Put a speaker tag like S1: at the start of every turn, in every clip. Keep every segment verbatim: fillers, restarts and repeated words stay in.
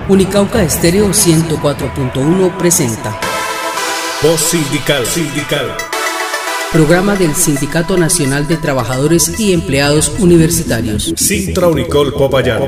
S1: Unicauca Estéreo ciento cuatro punto uno presenta
S2: Voz Sindical. Sindical.
S1: Programa del Sindicato Nacional de Trabajadores y Empleados Universitarios.
S2: Sintra Unicol Popayán.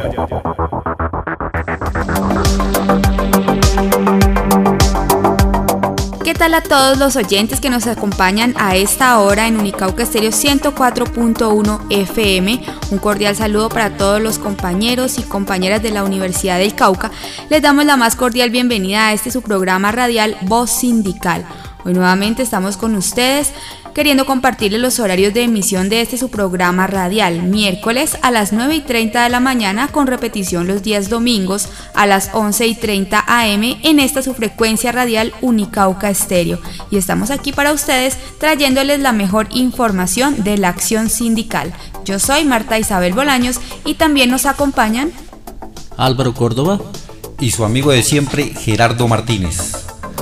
S3: ¿Qué tal a todos los oyentes que nos acompañan a esta hora en Unicauca Estéreo ciento cuatro punto uno F M? Un cordial saludo para todos los compañeros y compañeras de la Universidad del Cauca. Les damos la más cordial bienvenida a este su programa radial Voz Sindical. Hoy nuevamente estamos con ustedes queriendo compartirles los horarios de emisión de este su programa radial, miércoles a las nueve y treinta de la mañana, con repetición los días domingos a las once y treinta a eme en esta su frecuencia radial Unicauca Estéreo. Y estamos aquí para ustedes trayéndoles la mejor información de la acción sindical. Yo soy Marta Isabel Bolaños y también nos acompañan
S4: Álvaro Córdoba
S5: y su amigo de siempre Gerardo Martínez.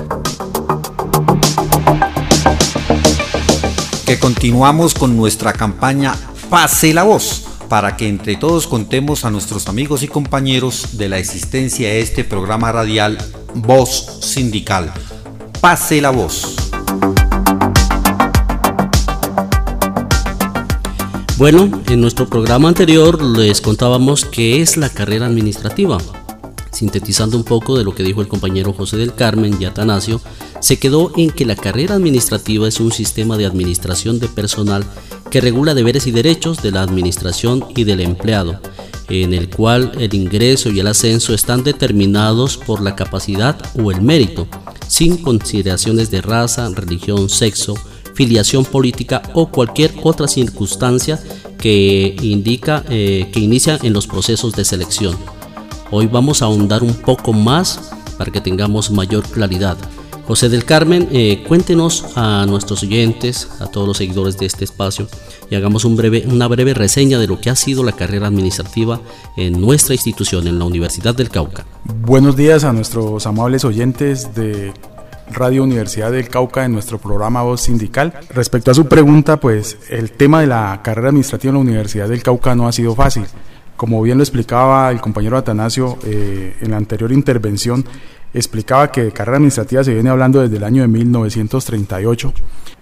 S5: Que continuamos con nuestra campaña Pase la Voz, para que entre todos contemos a nuestros amigos y compañeros de la existencia de este programa radial Voz Sindical. Pase la Voz.
S4: Bueno, en nuestro programa anterior les contábamos qué es la carrera administrativa. Sintetizando un poco de lo que dijo el compañero José del Carmen y Atanasio, se quedó en que la carrera administrativa es un sistema de administración de personal que regula deberes y derechos de la administración y del empleado, en el cual el ingreso y el ascenso están determinados por la capacidad o el mérito, sin consideraciones de raza, religión, sexo, filiación política o cualquier otra circunstancia que indica eh, que inicia en los procesos de selección. Hoy vamos a ahondar un poco más para que tengamos mayor claridad. José del Carmen, eh, cuéntenos a nuestros oyentes, a todos los seguidores de este espacio, y hagamos un breve, una breve reseña de lo que ha sido la carrera administrativa en nuestra institución, en la Universidad del Cauca.
S6: Buenos días a nuestros amables oyentes de Radio Universidad del Cauca en nuestro programa Voz Sindical. Respecto a su pregunta, pues el tema de la carrera administrativa en la Universidad del Cauca no ha sido fácil. Como bien lo explicaba el compañero Atanasio eh, en la anterior intervención, explicaba que de carrera administrativa se viene hablando desde el año de mil novecientos treinta y ocho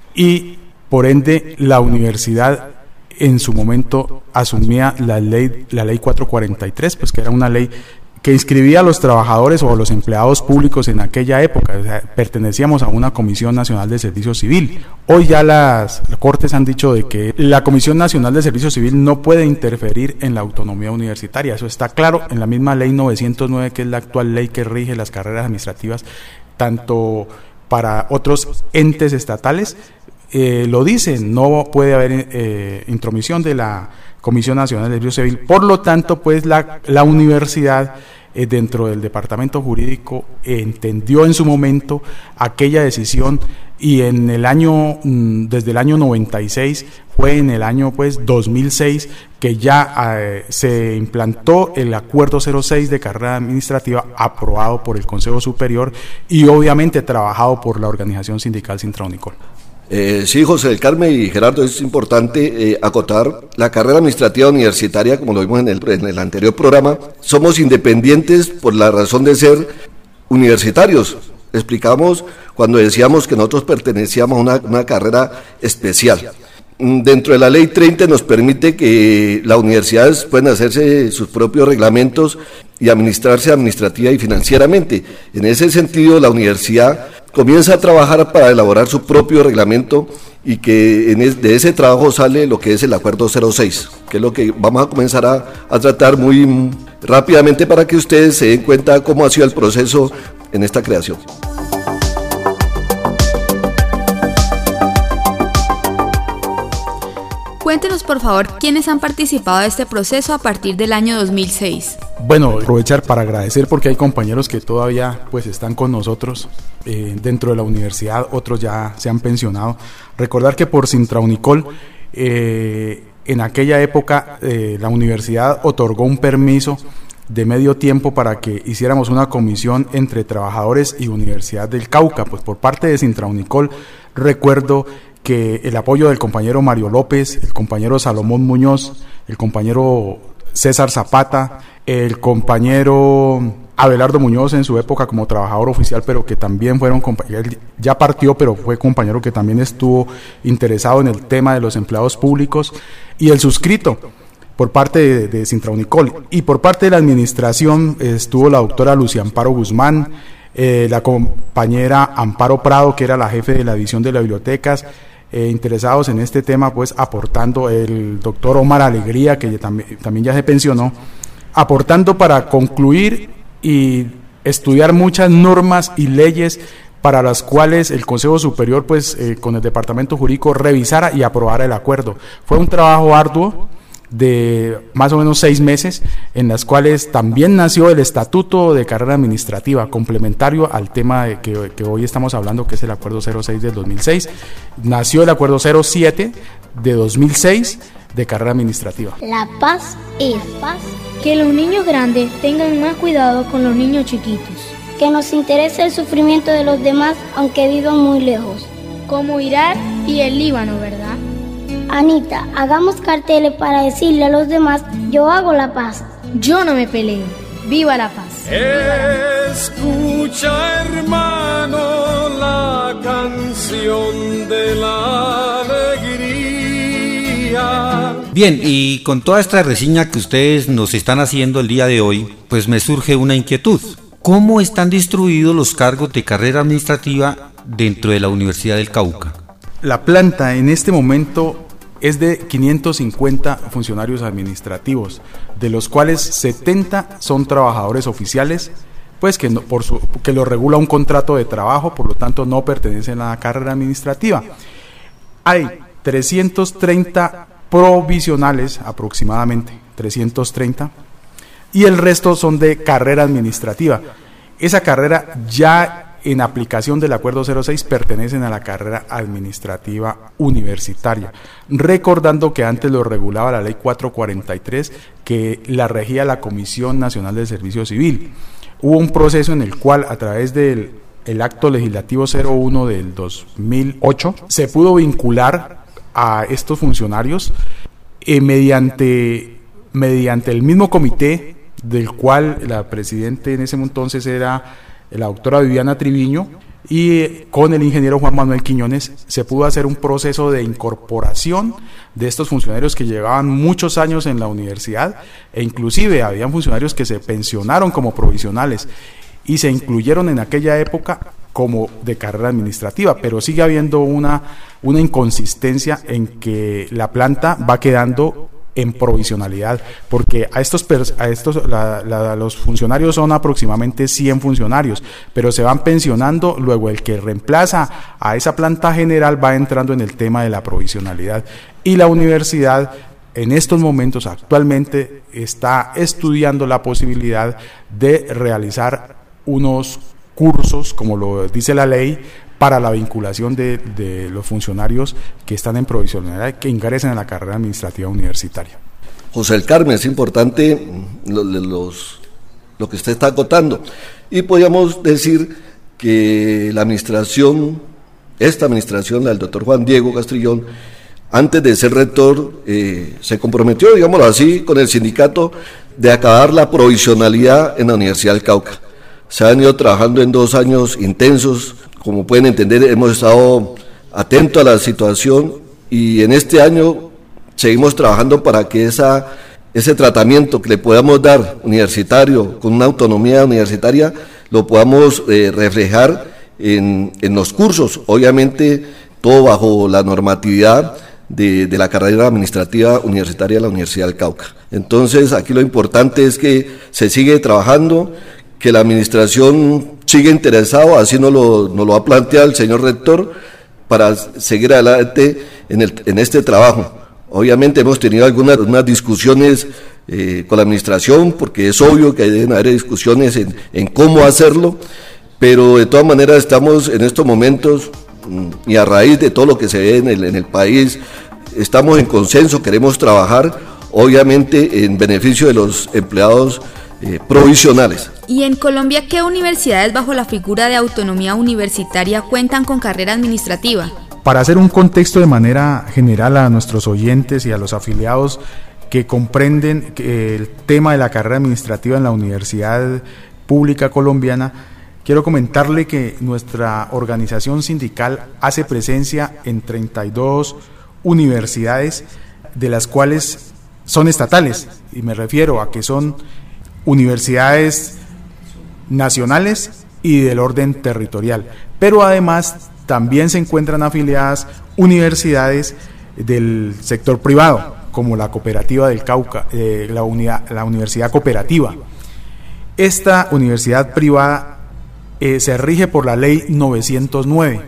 S6: y por ende la universidad en su momento asumía la ley, la ley cuatrocientos cuarenta y tres, pues que era una ley que inscribía a los trabajadores o a los empleados públicos en aquella época. O sea, pertenecíamos a una Comisión Nacional de Servicio Civil. Hoy ya las Cortes han dicho de que la Comisión Nacional de Servicio Civil no puede interferir en la autonomía universitaria. Eso está claro en la misma ley novecientos nueve, que es la actual ley que rige las carreras administrativas, tanto para otros entes estatales, eh, lo dicen, no puede haber eh, intromisión de la Comisión Nacional de Servicio Civil. Por lo tanto, pues la, la universidad eh, dentro del departamento jurídico eh, entendió en su momento aquella decisión, y en el año, mm, desde el año noventa y seis, fue en el año pues dos mil seis que ya eh, se implantó el acuerdo cero seis de carrera administrativa, aprobado por el Consejo Superior y obviamente trabajado por la organización sindical Sintra Unicol.
S7: Eh, sí, José del Carmen y Gerardo, es importante eh, acotar la carrera administrativa universitaria, como lo vimos en el, en el anterior programa. Somos independientes por la razón de ser universitarios. Explicamos cuando decíamos que nosotros pertenecíamos a una, una carrera especial. Dentro de la ley treinta nos permite que las universidades puedan hacerse sus propios reglamentos y administrarse administrativa y financieramente. En ese sentido, la universidad comienza a trabajar para elaborar su propio reglamento, y que en es, de ese trabajo sale lo que es el acuerdo cero seis, que es lo que vamos a comenzar a, a tratar muy rápidamente para que ustedes se den cuenta cómo ha sido el proceso en esta creación.
S3: Cuéntenos por favor quiénes han participado de este proceso a partir del año dos mil seis.
S6: Bueno, aprovechar para agradecer porque hay compañeros que todavía pues están con nosotros eh, dentro de la universidad, otros ya se han pensionado. Recordar que por Sintra Unicol eh, en aquella época eh, la universidad otorgó un permiso de medio tiempo para que hiciéramos una comisión entre trabajadores y Universidad del Cauca. Pues por parte de Sintra Unicol recuerdo que el apoyo del compañero Mario López, el compañero Salomón Muñoz, el compañero César Zapata, el compañero Abelardo Muñoz en su época como trabajador oficial, pero que también fueron, él ya partió, pero fue compañero que también estuvo interesado en el tema de los empleados públicos, y el suscrito por parte de, de Sintraunicol, y por parte de la administración estuvo la doctora Lucia Amparo Guzmán, eh, la compañera Amparo Prado, que era la jefe de la división de las bibliotecas, eh, interesados en este tema, pues aportando, el doctor Omar Alegría, que también, también ya se pensionó, aportando para concluir y estudiar muchas normas y leyes para las cuales el Consejo Superior, pues eh, con el Departamento Jurídico, revisara y aprobara el acuerdo. Fue un trabajo arduo de más o menos seis meses, en las cuales también nació el Estatuto de Carrera Administrativa, complementario al tema de que, que hoy estamos hablando, que es el Acuerdo cero seis del dos mil seis. Nació el Acuerdo cero siete de dos mil seis de Carrera Administrativa.
S8: La paz es paz. Que los niños grandes tengan más cuidado con los niños chiquitos.
S9: Que nos interese el sufrimiento de los demás, aunque vivan muy lejos.
S8: Como Irak y el Líbano, ¿verdad?
S9: Anita, hagamos carteles para decirle a los demás, yo hago la paz.
S8: Yo no me peleo. ¡Viva la paz!
S10: Escucha, hermano, la canción de la alegría.
S5: Bien, y con toda esta reseña que ustedes nos están haciendo el día de hoy, pues me surge una inquietud. ¿Cómo están distribuidos los cargos de carrera administrativa dentro de la Universidad del Cauca?
S6: La planta en este momento es de quinientos cincuenta funcionarios administrativos, de los cuales setenta son trabajadores oficiales, pues que, no, por su, que lo regula un contrato de trabajo, por lo tanto no pertenecen a la carrera administrativa. Hay trescientos treinta provisionales, aproximadamente trescientos treinta, y el resto son de carrera administrativa. Esa carrera ya en aplicación del Acuerdo cero seis pertenecen a la carrera administrativa universitaria, recordando que antes lo regulaba la ley cuatrocientos cuarenta y tres, que la regía la Comisión Nacional del Servicio Civil. Hubo un proceso en el cual, a través del el acto legislativo cero uno del dos mil ocho, se pudo vincular a estos funcionarios eh, mediante, mediante el mismo comité, del cual la presidente en ese entonces era la doctora Viviana Triviño, y con el ingeniero Juan Manuel Quiñones se pudo hacer un proceso de incorporación de estos funcionarios que llevaban muchos años en la universidad, e inclusive habían funcionarios que se pensionaron como provisionales y se incluyeron en aquella época como de carrera administrativa, pero sigue habiendo una, una inconsistencia en que la planta va quedando en provisionalidad, porque a estos, a estos la, la, los funcionarios son aproximadamente cien funcionarios, pero se van pensionando, luego el que reemplaza a esa planta general va entrando en el tema de la provisionalidad, y la universidad en estos momentos actualmente está estudiando la posibilidad de realizar unos cursos, como lo dice la ley, para la vinculación de, de los funcionarios que están en provisionalidad, que ingresen a la carrera administrativa universitaria.
S7: José del Carmen, es importante lo, los, lo que usted está acotando, y podríamos decir que la administración, esta administración, la del doctor Juan Diego Castrillón, antes de ser rector, eh, se comprometió, digámoslo así, con el sindicato de acabar la provisionalidad en la Universidad del Cauca. Se han ido trabajando en dos años intensos. Como pueden entender, hemos estado atentos a la situación, y en este año seguimos trabajando para que esa, ese tratamiento que le podamos dar universitario, con una autonomía universitaria, lo podamos eh, reflejar en, en los cursos, obviamente todo bajo la normatividad de, de la carrera administrativa universitaria de la Universidad del Cauca. Entonces, aquí lo importante es que se sigue trabajando, que la administración sigue interesado, así nos lo, nos lo ha planteado el señor rector, para seguir adelante en, el, en este trabajo. Obviamente hemos tenido algunas, algunas discusiones eh, con la administración, porque es obvio que deben haber discusiones en, en cómo hacerlo, pero de todas maneras estamos en estos momentos, y a raíz de todo lo que se ve en el, en el país, estamos en consenso, queremos trabajar, obviamente en beneficio de los empleados Eh, provisionales.
S3: ¿Y en Colombia qué universidades bajo la figura de autonomía universitaria cuentan con carrera administrativa?
S6: Para hacer un contexto de manera general a nuestros oyentes y a los afiliados que comprenden que el tema de la carrera administrativa en la universidad pública colombiana, quiero comentarle que nuestra organización sindical hace presencia en treinta y dos universidades, de las cuales son estatales, y me refiero a que son universidades nacionales y del orden territorial, pero además también se encuentran afiliadas universidades del sector privado, como la Cooperativa del Cauca, eh, la, unidad, la Universidad Cooperativa. Esta universidad privada eh, se rige por la Ley novecientos nueve.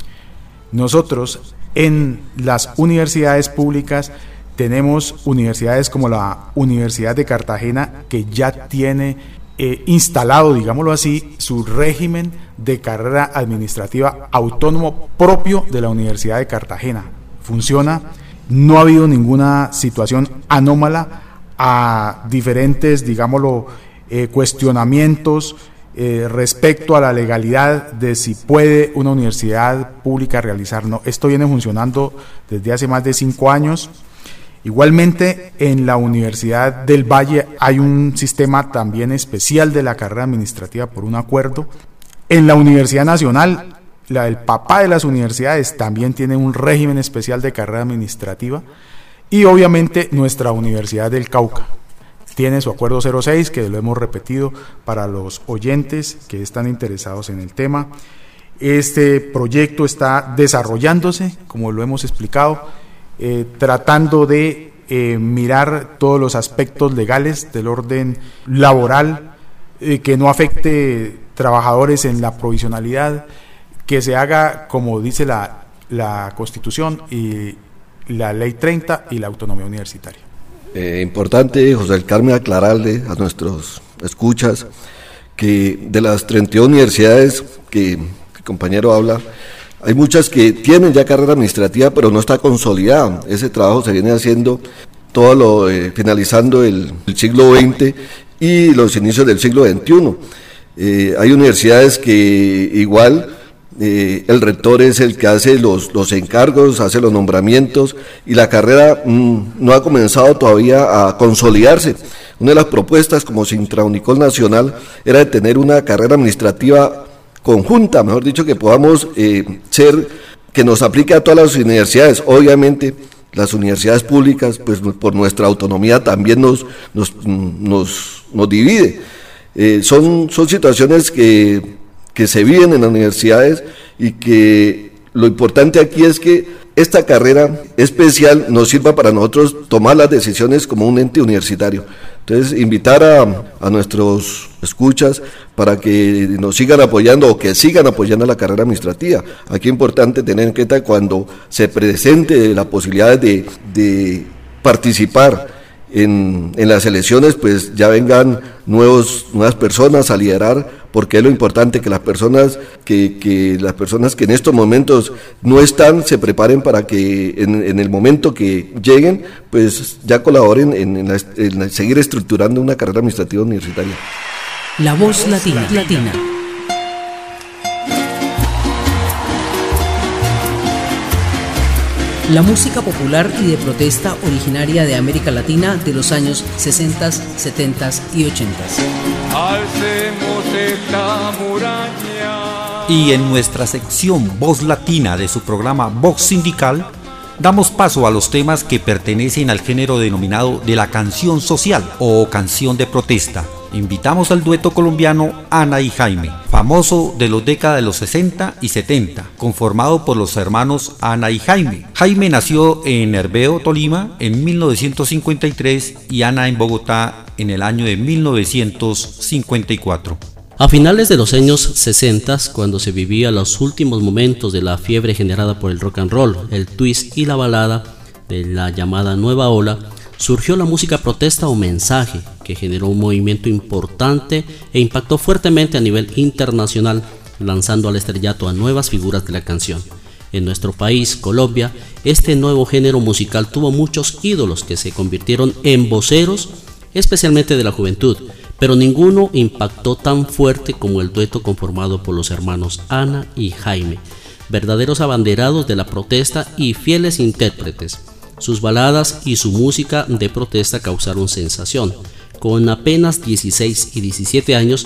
S6: Nosotros en las universidades públicas tenemos universidades como la Universidad de Cartagena, que ya tiene Eh, instalado, digámoslo así, su régimen de carrera administrativa autónomo propio de la Universidad de Cartagena. Funciona, no ha habido ninguna situación anómala a diferentes, digámoslo, eh, cuestionamientos eh, respecto a la legalidad de si puede una universidad pública realizar. No, esto viene funcionando desde hace más de cinco años. Igualmente, en la Universidad del Valle hay un sistema también especial de la carrera administrativa por un acuerdo. En la Universidad Nacional, la del papá de las universidades, también tiene un régimen especial de carrera administrativa. Y obviamente nuestra Universidad del Cauca tiene su acuerdo cero seis, que lo hemos repetido para los oyentes que están interesados en el tema. Este proyecto está desarrollándose, como lo hemos explicado, Eh, tratando de eh, mirar todos los aspectos legales del orden laboral, eh, que no afecte trabajadores en la provisionalidad, que se haga como dice la, la Constitución y la Ley treinta y la autonomía universitaria.
S7: Eh, importante, José del Carmen, aclararle a nuestros escuchas que de las treinta y dos universidades que el compañero habla, hay muchas que tienen ya carrera administrativa, pero no está consolidada. Ese trabajo se viene haciendo todo lo, eh, finalizando el, el siglo veinte y los inicios del siglo veintiuno. Eh, hay universidades que igual eh, el rector es el que hace los, los encargos, hace los nombramientos, y la carrera mmm, no ha comenzado todavía a consolidarse. Una de las propuestas como Sintraunicol Nacional era de tener una carrera administrativa conjunta, mejor dicho, que podamos eh, ser, que nos aplique a todas las universidades. Obviamente las universidades públicas, pues por nuestra autonomía también nos, nos, nos, nos divide. Eh, son, son situaciones que, que se viven en las universidades, y que lo importante aquí es que esta carrera especial nos sirva para nosotros tomar las decisiones como un ente universitario. Entonces, invitar a, a nuestros escuchas para que nos sigan apoyando, o que sigan apoyando la carrera administrativa. Aquí es importante tener en cuenta cuando se presente la posibilidad de, de participar en, en las elecciones, pues ya vengan nuevos, nuevas personas a liderar, porque es lo importante que las personas que, que las personas que en estos momentos no están se preparen para que en, en el momento que lleguen, pues ya colaboren en, en, la, en seguir estructurando una carrera administrativa universitaria.
S1: La voz latina. latina. La música popular y de protesta originaria de América Latina de los años sesenta, setenta y ochenta.
S10: Alcemos esta muralla.
S5: Y en nuestra sección Voz Latina de su programa Voz Sindical, damos paso a los temas que pertenecen al género denominado de la canción social o canción de protesta. Invitamos al dueto colombiano Ana y Jaime, famoso de los décadas de los sesenta y setenta, conformado por los hermanos Ana y Jaime. Jaime nació en Herveo, Tolima, en mil novecientos cincuenta y tres, y Ana en Bogotá en el año de mil novecientos cincuenta y cuatro.
S4: A finales de los años sesenta, cuando se vivía los últimos momentos de la fiebre generada por el rock and roll, el twist y la balada de la llamada nueva ola, surgió la música protesta o mensaje, que generó un movimiento importante e impactó fuertemente a nivel internacional, lanzando al estrellato a nuevas figuras de la canción. En nuestro país, Colombia, este nuevo género musical tuvo muchos ídolos que se convirtieron en voceros, especialmente de la juventud, pero ninguno impactó tan fuerte como el dueto conformado por los hermanos Ana y Jaime, verdaderos abanderados de la protesta y fieles intérpretes. Sus baladas y su música de protesta causaron sensación. Con apenas dieciséis y diecisiete años,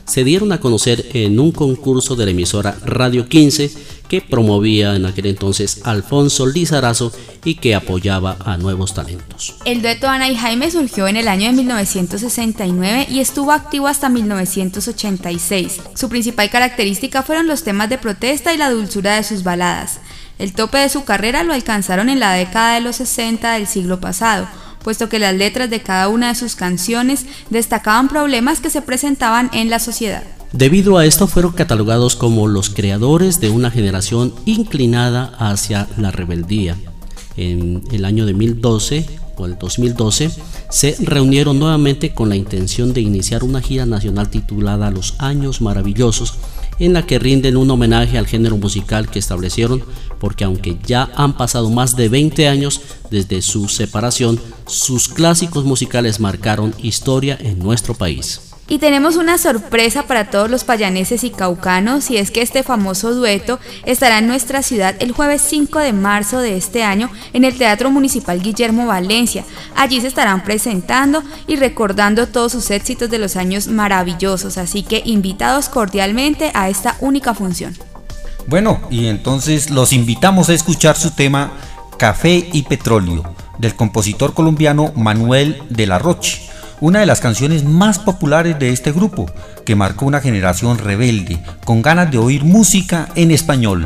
S4: se dieron a conocer en un concurso de la emisora Radio quince que promovía en aquel entonces Alfonso Lizarazo y que apoyaba a nuevos talentos.
S3: El dueto Ana y Jaime surgió en el año de mil novecientos sesenta y nueve y estuvo activo hasta mil novecientos ochenta y seis. Su principal característica fueron los temas de protesta y la dulzura de sus baladas. El tope de su carrera lo alcanzaron en la década de los sesenta del siglo pasado, puesto que las letras de cada una de sus canciones destacaban problemas que se presentaban en la sociedad.
S4: Debido a esto fueron catalogados como los creadores de una generación inclinada hacia la rebeldía. En el año de mil doce o el dos mil doce se reunieron nuevamente con la intención de iniciar una gira nacional titulada Los Años Maravillosos, en la que rinden un homenaje al género musical que establecieron, porque aunque ya han pasado más de veinte años desde su separación, sus clásicos musicales marcaron historia en nuestro país.
S3: Y tenemos una sorpresa para todos los payaneses y caucanos, y es que este famoso dueto estará en nuestra ciudad el jueves cinco de marzo de este año en el Teatro Municipal Guillermo Valencia. Allí se estarán presentando y recordando todos sus éxitos de los años maravillosos, así que invitados cordialmente a esta única función.
S5: Bueno, y entonces los invitamos a escuchar su tema Café y Petróleo, del compositor colombiano Manuel de la Roche, una de las canciones más populares de este grupo, que marcó una generación rebelde, con ganas de oír música en español.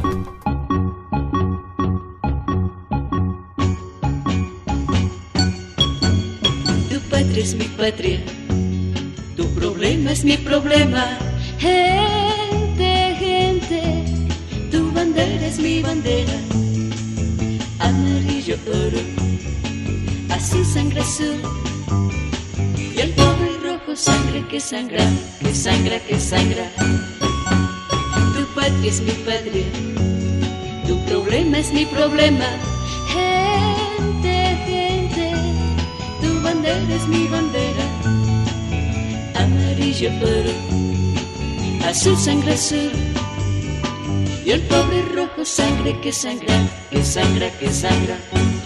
S11: Tu patria es mi patria, tu problema es mi problema. Gente, gente, tu bandera es mi bandera. Amarillo, oro, azul, sangre, azul. Y el pobre rojo, sangre que sangra, que sangra, que sangra. Tu patria es mi patria, tu problema es mi problema. Gente, gente, tu bandera es mi bandera. Amarillo, oro, azul, sangre, azul. Y el pobre rojo, sangre que sangra, que sangra, que sangra.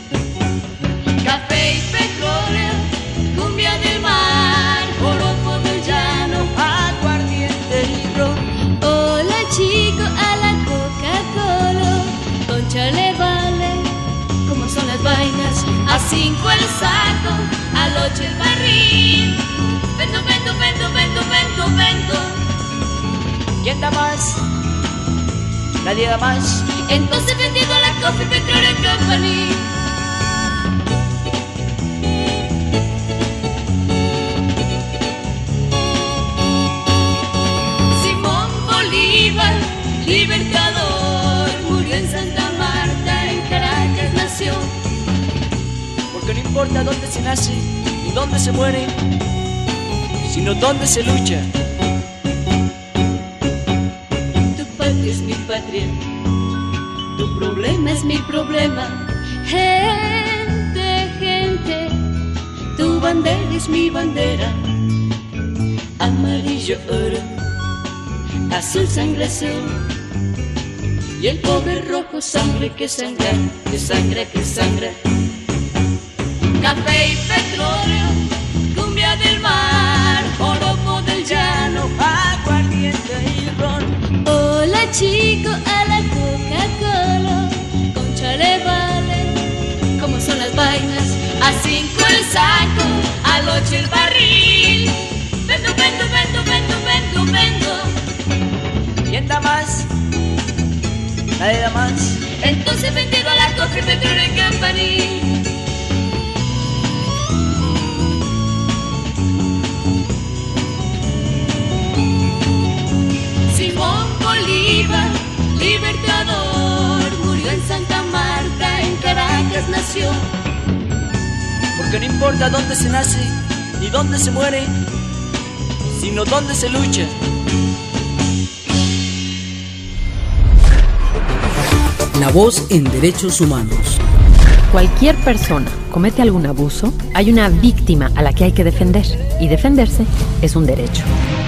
S11: Café y petróleo, cumbia del mar, joropo del llano, aguardiente y ron. Hola chico, a la Coca-Cola, concha le vale, como son las vainas. A cinco el saco, al ocho el barril. Vento, vento, vento, vento, vento, vento. ¿Quién da más? Nadie da más. Entonces vendido a la Coffee Petroleum Company. Libertador, murió en Santa Marta, en Caracas nació.
S12: Porque no importa dónde se nace ni dónde se muere, sino dónde se lucha.
S11: Tu patria es mi patria, tu problema es mi problema. Gente, gente, tu bandera es mi bandera. Amarillo, oro, azul, sangre, azul. Y el pobre rojo, sangre que sangra, que sangra, que sangra. Café y petróleo, cumbia del mar, joropo del llano, aguardiente y ron. Hola chico, a la Coca-Cola, concha le vale, como son las vainas. A cinco el saco, al ocho el barril. Vendo, vendo, vendo, vendo, vendo, vendo.
S12: ¿Quién da más? Nadie da más.
S11: Entonces vendido a la Coffee Petroleum Company. Simón Bolívar, libertador, murió en Santa Marta, en Caracas nació.
S12: Porque no importa dónde se nace ni dónde se muere, sino dónde se lucha.
S1: La voz en derechos humanos.
S13: Cualquier persona comete algún abuso, hay una víctima a la que hay que defender, y defenderse es un derecho.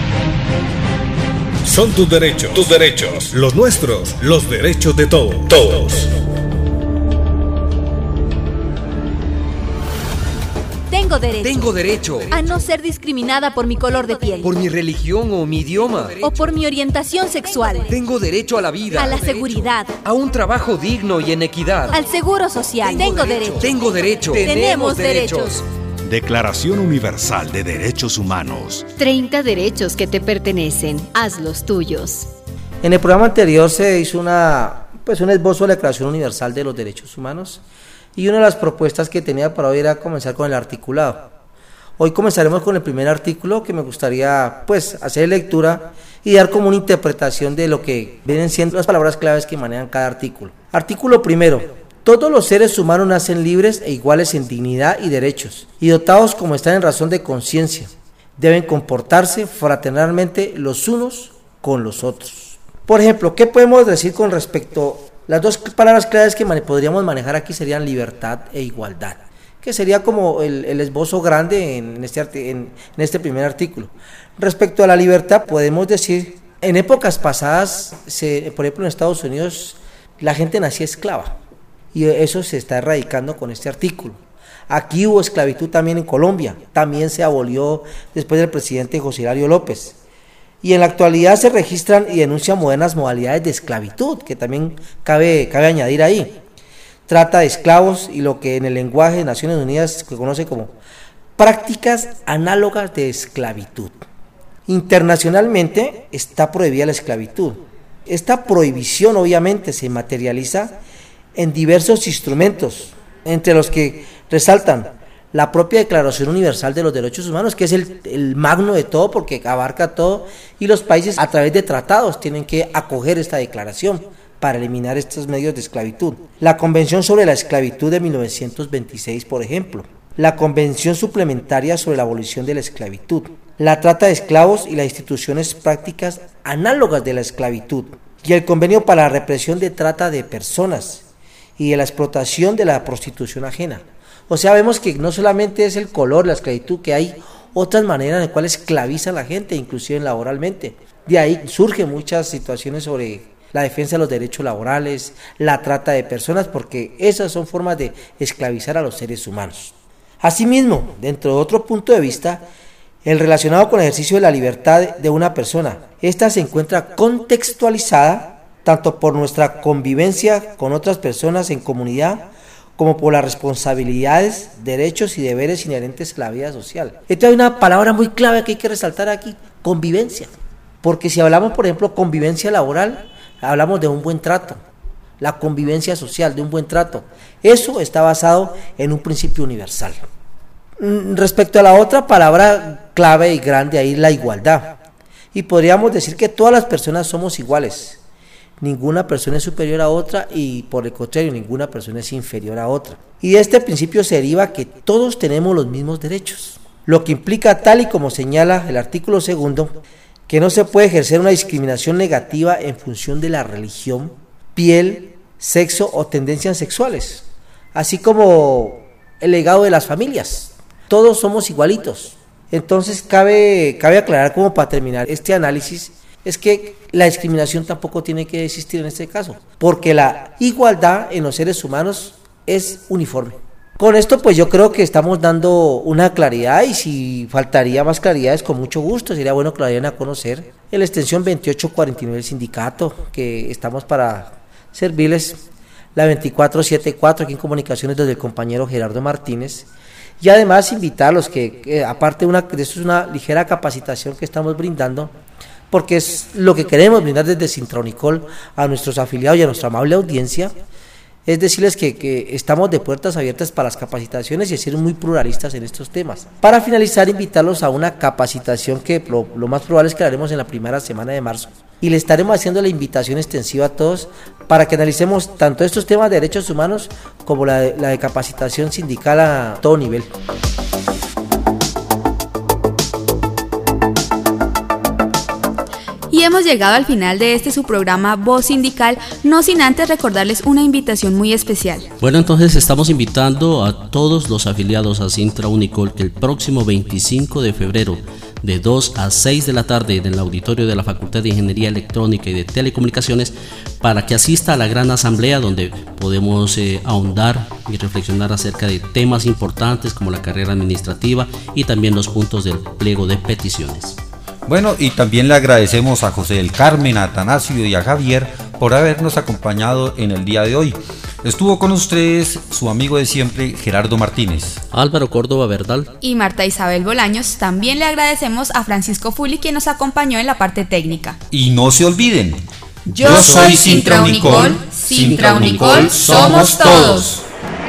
S2: Son tus derechos, tus derechos, los nuestros, los derechos de todos, todos.
S3: Tengo
S14: Tengo derecho.
S15: Tengo derecho.
S14: A no ser discriminada por mi color de piel.
S15: Por mi religión o mi idioma.
S14: O por mi orientación sexual.
S15: Tengo derecho a la vida.
S14: A la seguridad.
S15: A un trabajo digno y en equidad.
S14: Al seguro social. Tengo derecho.
S15: Tengo derecho.
S14: Tenemos derechos.
S2: Declaración Universal de Derechos Humanos.
S13: treinta derechos que te pertenecen. Haz los tuyos.
S16: En el programa anterior se hizo una, pues un esbozo de la Declaración Universal de los Derechos Humanos y una de las propuestas que tenía para hoy era comenzar con el articulado. Hoy comenzaremos con el primer artículo que me gustaría pues hacer lectura y dar como una interpretación de lo que vienen siendo las palabras claves que manejan cada artículo. Artículo primero. Todos los seres humanos nacen libres e iguales en dignidad y derechos, y dotados como están en razón de conciencia. Deben comportarse fraternalmente los unos con los otros. Por ejemplo, ¿qué podemos decir con respecto? Las dos palabras claves que mane- podríamos manejar aquí serían libertad e igualdad, que sería como el, el esbozo grande en este, arti- en, en este primer artículo. Respecto a la libertad, podemos decir, en épocas pasadas, se, por ejemplo en Estados Unidos, la gente nacía esclava. Y eso se está erradicando con este artículo. Aquí hubo esclavitud también en Colombia, también se abolió después del presidente José Hilario López. Y en la actualidad se registran y denuncian modernas modalidades de esclavitud, que también cabe, cabe añadir ahí. Trata de esclavos y lo que en el lenguaje de Naciones Unidas se conoce como prácticas análogas de esclavitud. Internacionalmente está prohibida la esclavitud. Esta prohibición obviamente se materializa en diversos instrumentos, entre los que resaltan la propia Declaración Universal de los Derechos Humanos, que es el, el magno de todo porque abarca todo, y los países a través de tratados tienen que acoger esta declaración para eliminar estos medios de esclavitud. La Convención sobre la Esclavitud de mil novecientos veintiséis, por ejemplo, la Convención Suplementaria sobre la Abolición de la Esclavitud, la Trata de Esclavos y las instituciones prácticas análogas de la esclavitud, y el Convenio para la Represión de Trata de Personas y de la explotación de la prostitución ajena. O sea, vemos que no solamente es el color, la esclavitud, que hay otras maneras en las cuales esclaviza a la gente, inclusive laboralmente. De ahí surgen muchas situaciones sobre la defensa de los derechos laborales, la trata de personas, porque esas son formas de esclavizar a los seres humanos. Asimismo, dentro de otro punto de vista, el relacionado con el ejercicio de la libertad de una persona, esta se encuentra contextualizada tanto por nuestra convivencia con otras personas en comunidad, como por las responsabilidades, derechos y deberes inherentes a la vida social. Esta es una palabra muy clave que hay que resaltar aquí, convivencia. Porque si hablamos, por ejemplo, convivencia laboral, hablamos de un buen trato, la convivencia social, de un buen trato. Eso está basado en un principio universal. Respecto a la otra palabra clave y grande ahí, la igualdad. Y podríamos decir que todas las personas somos iguales. Ninguna persona es superior a otra y por el contrario, ninguna persona es inferior a otra. Y de este principio se deriva que todos tenemos los mismos derechos, lo que implica, tal y como señala el artículo segundo, que no se puede ejercer una discriminación negativa en función de la religión, piel, sexo o tendencias sexuales, así como el legado de las familias. Todos somos igualitos. Entonces cabe, cabe aclarar, como para terminar este análisis, es que la discriminación tampoco tiene que existir en este caso, porque la igualdad en los seres humanos es uniforme. Con esto pues yo creo que estamos dando una claridad, y si faltaría más claridades, con mucho gusto, sería bueno que lo vayan a conocer en la extensión veintiocho cuarenta y nueve del sindicato, que estamos para servirles, la veinticuatro setenta y cuatro aquí en comunicaciones desde el compañero Gerardo Martínez. Y además invitarlos que, que aparte de, una, de esto es una ligera capacitación que estamos brindando, porque es lo que queremos brindar desde Sintronicol a nuestros afiliados y a nuestra amable audiencia, es decirles que, que estamos de puertas abiertas para las capacitaciones y ser muy pluralistas en estos temas. Para finalizar, invitarlos a una capacitación que lo, lo más probable es que la haremos en la primera semana de marzo, y le estaremos haciendo la invitación extensiva a todos para que analicemos tanto estos temas de derechos humanos como la de, la de capacitación sindical a todo nivel.
S3: Y hemos llegado al final de este su programa Voz Sindical, no sin antes recordarles una invitación muy especial.
S4: Bueno, entonces estamos invitando a todos los afiliados a Sintra Unicol que el próximo veinticinco de febrero de dos a seis de la tarde en el auditorio de la Facultad de Ingeniería Electrónica y de Telecomunicaciones, para que asista a la gran asamblea donde podemos eh, ahondar y reflexionar acerca de temas importantes como la carrera administrativa y también los puntos del pliego de peticiones.
S5: Bueno, y también le agradecemos a José del Carmen, a Atanasio y a Javier por habernos acompañado en el día de hoy. Estuvo con ustedes su amigo de siempre, Gerardo Martínez,
S4: Álvaro Córdoba Verdal
S3: y Marta Isabel Bolaños. También le agradecemos a Francisco Fuli, quien nos acompañó en la parte técnica.
S5: Y no se olviden,
S3: yo, yo soy Sintra Unicol, Sintra Unicol somos todos.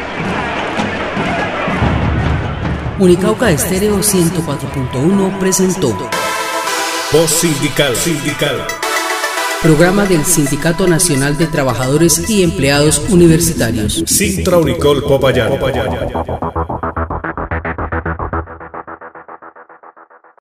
S1: Unicauca Estéreo ciento cuatro punto uno presentó
S2: Voz Sindical, Sindical.
S1: Programa del Sindicato Nacional de Trabajadores y Empleados Universitarios.
S2: Sintra Unicol Popayán.